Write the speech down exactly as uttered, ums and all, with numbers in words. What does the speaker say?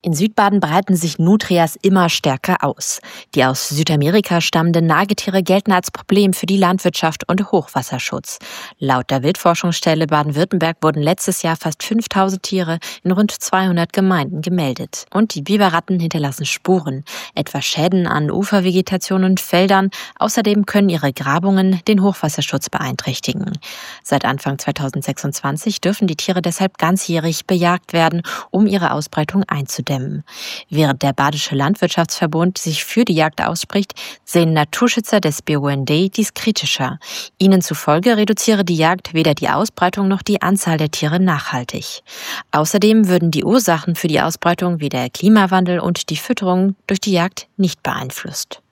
In Südbaden breiten sich Nutrias immer stärker aus. Die aus Südamerika stammenden Nagetiere gelten als Problem für die Landwirtschaft und Hochwasserschutz. Laut der Wildforschungsstelle Baden-Württemberg wurden letztes Jahr fast fünftausend Tiere in rund zweihundert Gemeinden gemeldet. Und die Biberratten hinterlassen Spuren, etwa Schäden an Ufervegetation und Feldern. Außerdem können ihre Grabungen den Hochwasserschutz beeinträchtigen. Seit Anfang zweitausendsechsundzwanzig dürfen die Tiere deshalb ganzjährig bejagt werden, um ihre Ausbreitung einzudämmen. Während der Badische Landwirtschaftsverbund sich für die Jagd ausspricht, sehen Naturschützer des B U N D dies kritischer. Ihnen zufolge reduziere die Jagd weder die Ausbreitung noch die Anzahl der Tiere nachhaltig. Außerdem würden die Ursachen für die Ausbreitung wie der Klimawandel und die Fütterung durch die Jagd nicht beeinflusst.